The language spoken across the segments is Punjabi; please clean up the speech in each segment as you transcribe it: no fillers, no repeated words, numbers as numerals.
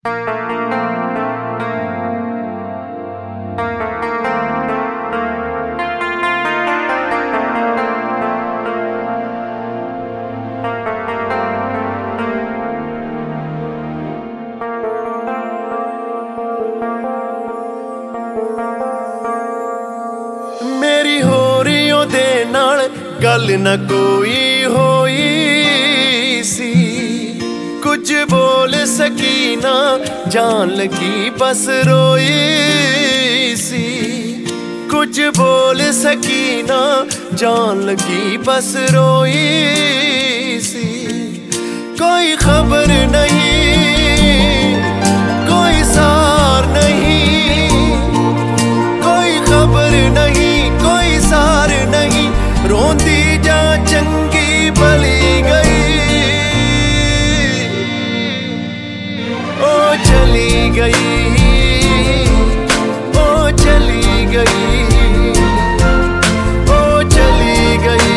ਮੇਰੀ ਹੋ ਰਹੀ ਉਹਦੇ ਨਾਲ ਗੱਲ ਨਾ ਕੋਈ ਹੋਈ ਸੀ। ਕੁਝ ਬੋਲ ਸਕੀ ਨਾ, ਜਾਨ ਲੱਗੀ ਬਸ ਰੋਈ ਸੀ। ਕੁਝ ਬੋਲ ਸਕੀ ਨਾ, ਜਾਨ ਲੱਗੀ ਬਸ ਰੋਈ ਸੀ। ਕੋਈ ਖਬਰ ਨਹੀਂ, ਕੋਈ ਸਾਰ ਨਹੀਂ, ਕੋਈ ਖਬਰ ਨਹੀਂ, ਕੋਈ ਸਾਰ ਨਹੀਂ। ਰੋਂਦੀ ਜਾਂ ਚੰਗੀ ਭਲੀ ਗਈ, ਉਹ ਚਲੀ ਗਈ, ਉਹ ਚਲੀ ਗਈ, ਉਹ ਚਲੀ ਗਈ,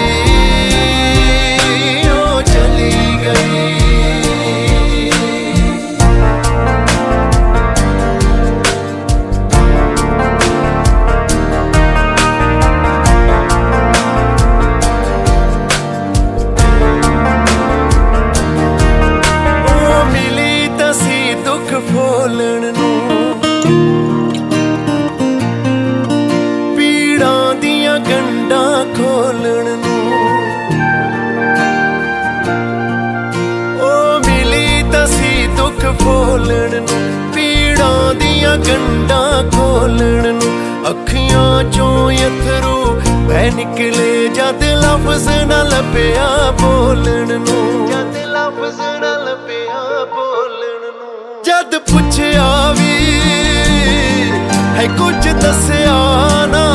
ਉਹ ਚਲੀ ਗਈ। ਫੋਲਣ ਨੂੰ ਪੀੜਾਂ ਦੀਆਂ ਗੰਢਾਂ ਖੋਲਣ ਨੂੰ, ਉਹ ਮਿਲੀ ਤਾਂ ਸੀ ਦੁੱਖ ਫੋਲਣ ਨੂੰ, ਪੀੜਾਂ ਦੀਆਂ ਗੰਢਾਂ ਖੋਲਣ ਨੂੰ। ਅੱਖੀਆਂ ਚੋਂ ਅਥਰੂ ਬਹਿ ਨਿਕਲੇ ਜਦ ਲਫ਼ਜ਼ ਨਾ ਲੱਭਿਆ ਬੋਲਣ ਨੂੰ, ਜਦ ਲਫ਼ਜ਼ ਨਾ ਲੱਭਿਆ ਬੋਲਣ ਨੂੰ। ਜਦ ਪੁੱਛਿਆ ਵੀ ਹੈ ਕੁਝ ਦੱਸਿਆ ਨਾ,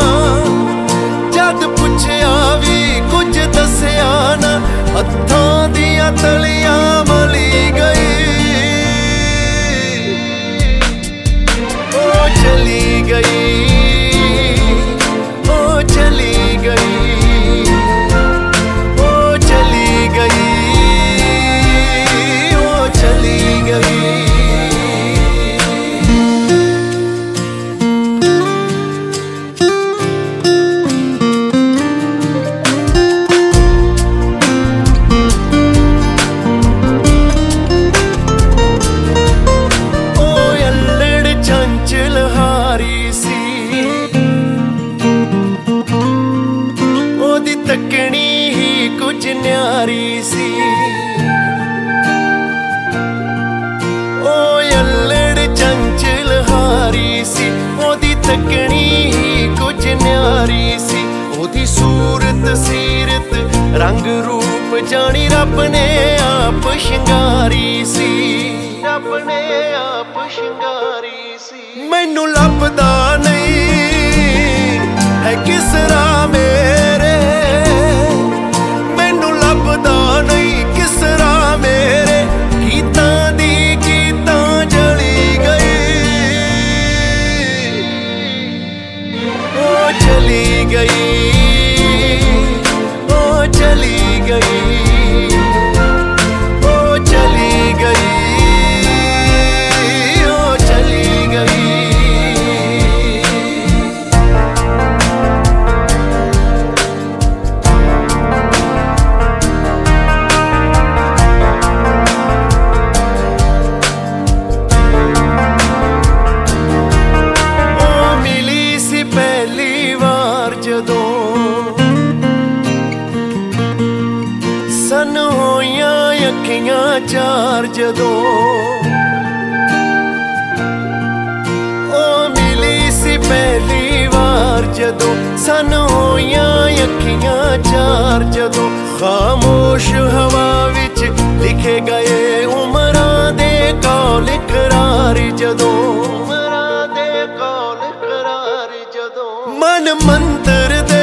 ਜਦ ਪੁੱਛਿਆ ਵੀ ਕੁਝ ਦੱਸਿਆ ਨਾ। ਹੱਥਾਂ ਦੀਆਂ ਤਲੀਆਂ ਮਲੀ ਗਈ, ਉਹ ਚਲੀ ਗਈ, ਉਹ ਚਲੀ ਗਈ, ਉਹ ਚਲੀ ਗਈ, ਉਹ ਚਲੀ ਗਈ। ਤੱਕਣੀ ਹੀ ਕੁਝ ਨਿਆਰੀ ਸੀ, ਉਹ ਅਲੜ ਚੰਚਲ ਹਾਰੀ ਸੀ। ਉਹਦੀ ਤੱਕਣੀ ਹੀ ਕੁਝ ਨਿਆਰੀ ਸੀ, ਉਹਦੀ ਸੂਰਤ ਸੀਰਤ ਰੰਗ ਰੂਪ ਜਾਣੀ ਰੱਬ ਨੇ ਆਪ ਸ਼ਿੰਗਾਰੀ ਸੀ, ਰੱਬ ਨੇ ਆਪ ਸ਼ਿੰਗਾਰੀ ਸੀ। ਮੈਨੂੰ ਲੱਭਦਾ ਨਹੀਂ ਹੈ ਕਿਸ ਰਾਹ ਮੇਰੇ, ਲੱਭਦਾ ਨਹੀਂ ਕਿਸ ਰਾਹ ਮੇਰੇ। ਗੀਤਾਂ ਦੀ ਗੀਤਾਂ ਜਲੀ ਗਈ, ਉਹ ਚਲੀ ਗਈ, ਉਹ ਚਲੀ ਗਈ, ਉਹ ਚਲੀ ਗਈ, ਉਹ ਚਲੀ ਗਈ। ਸਨ ਹੋਈਆਂ ਅੱਖੀਆਂ ਚਾਰ ਜਦੋਂ, ਉਹ ਮਿਲੀ ਸੀ ਪਹਿਲੀ ਵਾਰ ਜਦੋਂ। ਸਨ ਹੋਈਆਂ ਅੱਖੀਆਂ ਚਾਰ ਜਦੋਂ, ਖਾਮੋਸ਼ ਹਵਾ ਵਿੱਚ ਲਿਖੇ ਗਏ ਉਮਰਾਂ ਦੇ ਕੌਲ ਇਕਰਾਰ ਜਦੋਂ, ਉਮਰਾਂ ਦੇ ਕੌਲ ਇਕਰਾਰ ਜਦੋਂ। ਮਨ ਮੰਤਰ ਦੇ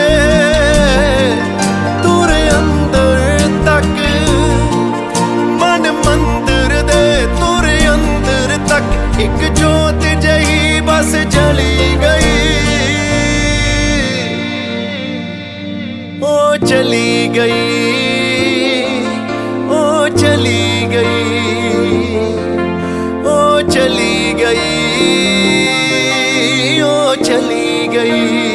ਤੁਰ ਅੰਦਰ ਤੱਕ, ਮਨ ਮੰਦਰ ਦੇ ਤੁਰ ਅੰਦਰ ਤੱਕ। ਇੱਕ ਜੋਤ ਜਹੀ ਬਸ ਜਲੀ ਗਈ, ਉਹ ਚਲੀ ਗਈ, ਉਹ ਚਲੀ ਗਈ, ਉਹ चली गई, ओ चली गई।